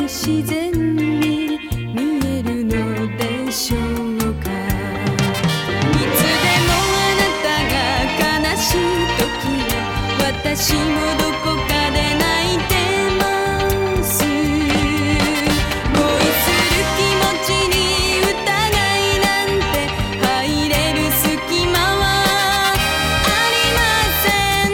自然に見えるのでしょうか。いつでもあなたが悲しい時は私もどこかで泣いてます。恋する気持ちに疑いなんて入れる隙間はありま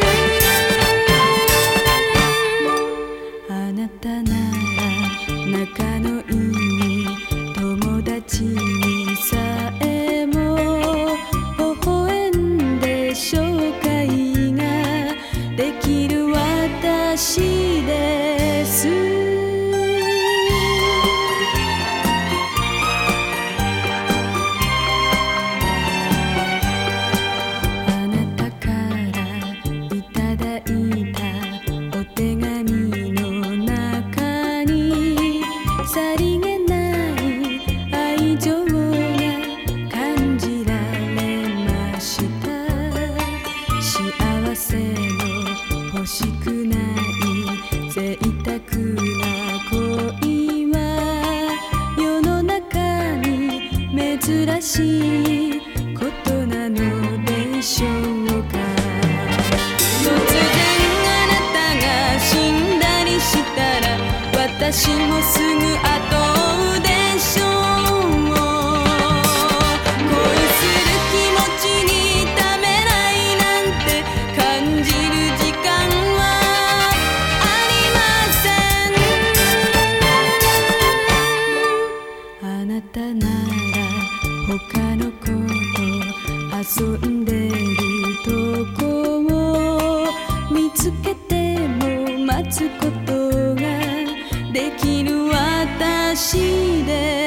せん。あなたなら仲のいい友達にさえも微笑んで紹介ができる私です。あなたからいただいたお手紙の中にさりげない愛情が感じられました。幸せの欲しくない贅沢な恋は世の中に珍しいことなのでしょうか。突然あなたが死んだりしたら私もすぐ後を追うでしょう。恋する気持ちにためらいなんて感じる時間はありません。あなたなら他の子と遊んでるとこを見つけても待つことができる私です。